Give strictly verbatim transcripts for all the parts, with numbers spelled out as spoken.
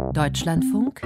Deutschlandfunk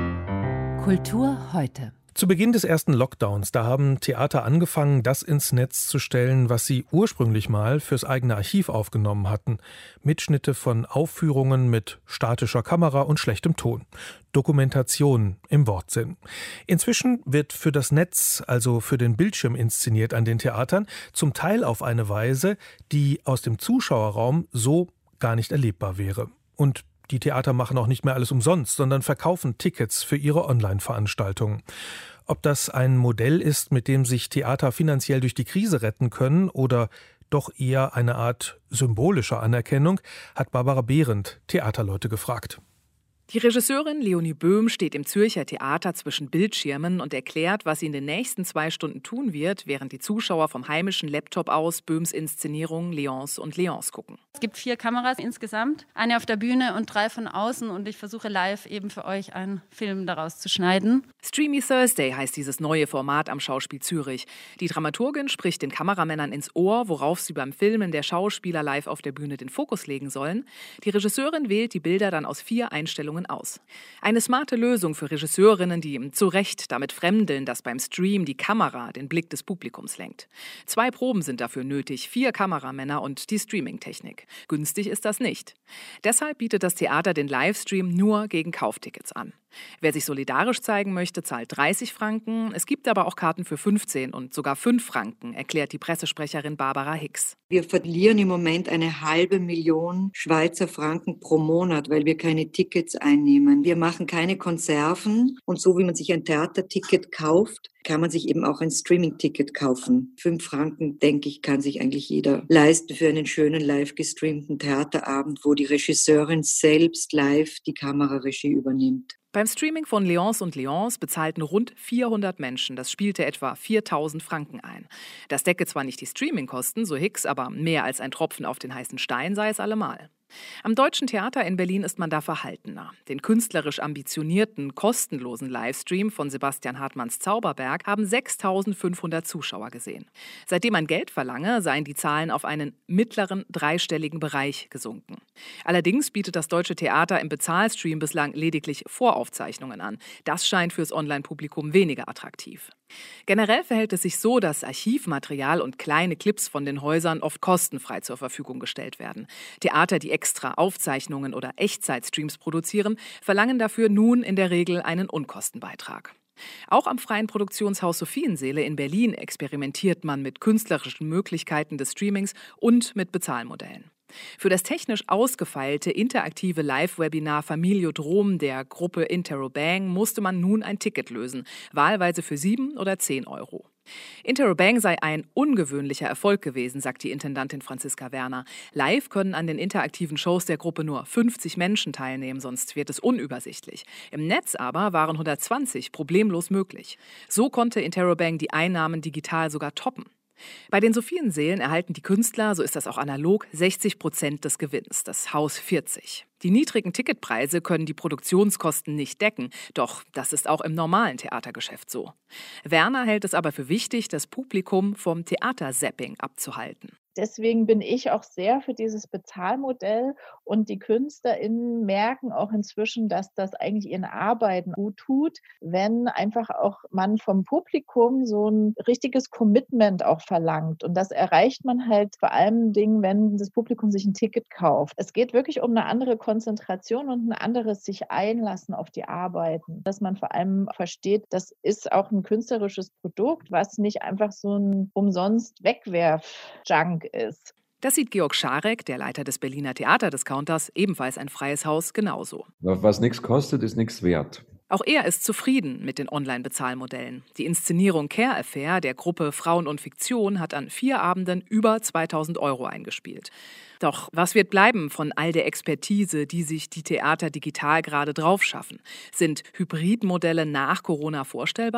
Kultur heute. Zu Beginn des ersten Lockdowns, da haben Theater angefangen, das ins Netz zu stellen, was sie ursprünglich mal fürs eigene Archiv aufgenommen hatten. Mitschnitte von Aufführungen mit statischer Kamera und schlechtem Ton. Dokumentation im Wortsinn. Inzwischen wird für das Netz, also für den Bildschirm inszeniert an den Theatern, zum Teil auf eine Weise, die aus dem Zuschauerraum so gar nicht erlebbar wäre. Und die Theater machen auch nicht mehr alles umsonst, sondern verkaufen Tickets für ihre Online-Veranstaltungen. Ob das ein Modell ist, mit dem sich Theater finanziell durch die Krise retten können oder doch eher eine Art symbolischer Anerkennung, hat Barbara Behrendt Theaterleute gefragt. Die Regisseurin Leonie Böhm steht im Zürcher Theater zwischen Bildschirmen und erklärt, was sie in den nächsten zwei Stunden tun wird, während die Zuschauer vom heimischen Laptop aus Böhms Inszenierung Léonce und Léonce gucken. Es gibt vier Kameras insgesamt, eine auf der Bühne und drei von außen, und ich versuche live eben für euch einen Film daraus zu schneiden. Streamy Thursday heißt dieses neue Format am Schauspiel Zürich. Die Dramaturgin spricht den Kameramännern ins Ohr, worauf sie beim Filmen der Schauspieler live auf der Bühne den Fokus legen sollen. Die Regisseurin wählt die Bilder dann aus vier Einstellungen aus. Eine smarte Lösung für Regisseurinnen, die zu Recht damit fremdeln, dass beim Stream die Kamera den Blick des Publikums lenkt. Zwei Proben sind dafür nötig, vier Kameramänner und die Streaming-Technik. Günstig ist das nicht. Deshalb bietet das Theater den Livestream nur gegen Kauftickets an. Wer sich solidarisch zeigen möchte, zahlt dreißig Franken. Es gibt aber auch Karten für fünfzehn und sogar fünf Franken, erklärt die Pressesprecherin Barbara Hicks. Wir verlieren im Moment eine halbe Million Schweizer Franken pro Monat, weil wir keine Tickets einnehmen. Wir machen keine Konserven, und so wie man sich ein Theaterticket kauft, kann man sich eben auch ein Streaming-Ticket kaufen. Fünf Franken, denke ich, kann sich eigentlich jeder leisten für einen schönen live gestreamten Theaterabend, wo die Regisseurin selbst live die Kameraregie übernimmt. Beim Streaming von Léonce und Léonce bezahlten rund vierhundert Menschen. Das spielte etwa viertausend Franken ein. Das decke zwar nicht die Streamingkosten, so Hicks, aber mehr als ein Tropfen auf den heißen Stein sei es allemal. Am Deutschen Theater in Berlin ist man da verhaltener. Den künstlerisch ambitionierten, kostenlosen Livestream von Sebastian Hartmanns Zauberberg haben sechstausendfünfhundert Zuschauer gesehen. Seitdem man Geld verlange, seien die Zahlen auf einen mittleren dreistelligen Bereich gesunken. Allerdings bietet das Deutsche Theater im Bezahlstream bislang lediglich Voraufzeichnungen an. Das scheint fürs Online-Publikum weniger attraktiv. Generell verhält es sich so, dass Archivmaterial und kleine Clips von den Häusern oft kostenfrei zur Verfügung gestellt werden. Theater, die extra Aufzeichnungen oder Echtzeitstreams produzieren, verlangen dafür nun in der Regel einen Unkostenbeitrag. Auch am Freien Produktionshaus Sophienseele in Berlin experimentiert man mit künstlerischen Möglichkeiten des Streamings und mit Bezahlmodellen. Für das technisch ausgefeilte interaktive Live-Webinar Familiodrom der Gruppe Interrobang musste man nun ein Ticket lösen, wahlweise für sieben oder zehn Euro. Interrobang sei ein ungewöhnlicher Erfolg gewesen, sagt die Intendantin Franziska Werner. Live können an den interaktiven Shows der Gruppe nur fünfzig Menschen teilnehmen, sonst wird es unübersichtlich. Im Netz aber waren hundertzwanzig problemlos möglich. So konnte Interrobang die Einnahmen digital sogar toppen. Bei den Sophienseelen erhalten die Künstler, so ist das auch analog, sechzig Prozent des Gewinns, das Haus vierzig. Die niedrigen Ticketpreise können die Produktionskosten nicht decken, doch das ist auch im normalen Theatergeschäft so. Werner hält es aber für wichtig, das Publikum vom Theaterzapping abzuhalten. Deswegen bin ich auch sehr für dieses Bezahlmodell, und die KünstlerInnen merken auch inzwischen, dass das eigentlich ihren Arbeiten gut tut, wenn einfach auch man vom Publikum so ein richtiges Commitment auch verlangt. Und das erreicht man halt vor allem Dingen, wenn das Publikum sich ein Ticket kauft. Es geht wirklich um eine andere Konzentration und ein anderes sich einlassen auf die Arbeiten. Dass man vor allem versteht, das ist auch ein künstlerisches Produkt, was nicht einfach so ein umsonst Wegwerf-Junk ist. Das sieht Georg Scharek, der Leiter des Berliner Theaterdiscounters, ebenfalls ein freies Haus, genauso. Was nichts kostet, ist nichts wert. Auch er ist zufrieden mit den Online-Bezahlmodellen. Die Inszenierung Care Affair der Gruppe Frauen und Fiktion hat an vier Abenden über zweitausend Euro eingespielt. Doch was wird bleiben von all der Expertise, die sich die Theater digital gerade drauf schaffen? Sind Hybridmodelle nach Corona vorstellbar?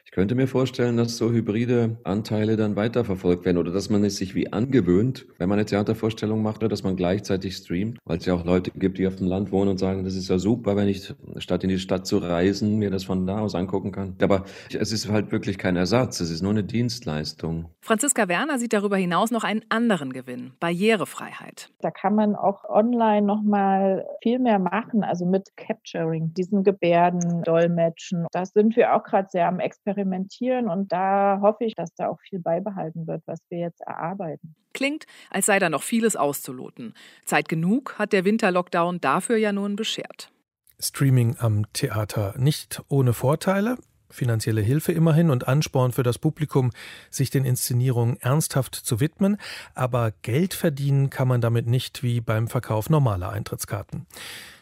Ich könnte mir vorstellen, dass so hybride Anteile dann weiterverfolgt werden oder dass man es sich wie angewöhnt, wenn man eine Theatervorstellung macht, dass man gleichzeitig streamt, weil es ja auch Leute gibt, die auf dem Land wohnen und sagen, das ist ja super, wenn ich statt in die Stadt zu reisen, mir das von da aus angucken kann. Aber es ist halt wirklich kein Ersatz, es ist nur eine Dienstleistung. Franziska Werner sieht darüber hinaus noch einen anderen Gewinn: Barrierefreiheit. Da kann man auch online noch mal viel mehr machen, also mit Capturing, diesen Gebärden, Dolmetschen. Da sind wir auch gerade sehr am Experimentieren und da hoffe ich, dass da auch viel beibehalten wird, was wir jetzt erarbeiten. Klingt, als sei da noch vieles auszuloten. Zeit genug hat der Winterlockdown dafür ja nun beschert. Streaming am Theater nicht ohne Vorteile. Finanzielle Hilfe immerhin und Ansporn für das Publikum, sich den Inszenierungen ernsthaft zu widmen. Aber Geld verdienen kann man damit nicht wie beim Verkauf normaler Eintrittskarten.